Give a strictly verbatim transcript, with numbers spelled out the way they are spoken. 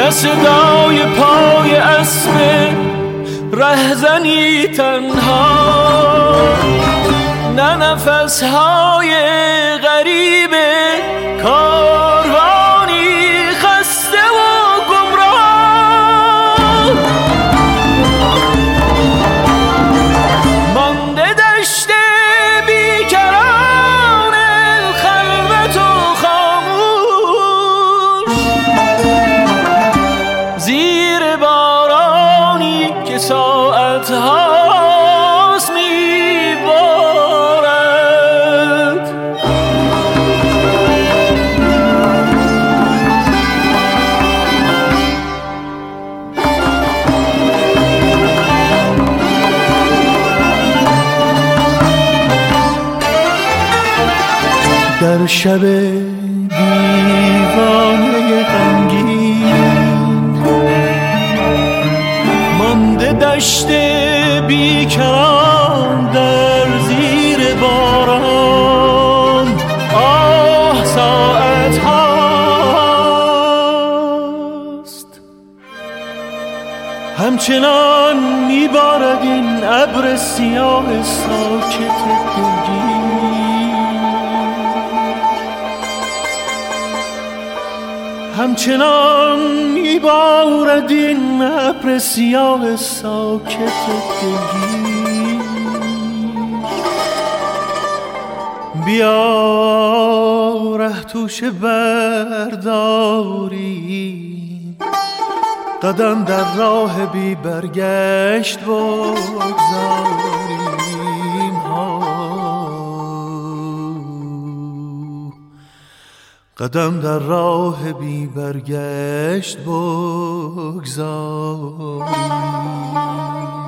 نه صدای پای اسب رهزنی تنها، نه نفسهای غریب کاروانی خسته و گمراه. مانده دشت بیکران خلوت و خاموش، زیر بارانی که ساعت هاست میبارد. در شب دیوانه غمگین مانده دشت بیکران در زیر باران. آه ساعت هاست همچنان میبارد این ابر سیاه ساکت دلگیر، همچنان میبارد این ابر سیاه ساکت دلگیر. بیا ره توشه برداریم، قدم در راه بی برگشت بگذاریم. ها قدم در راه بی برگشت بگذاریم.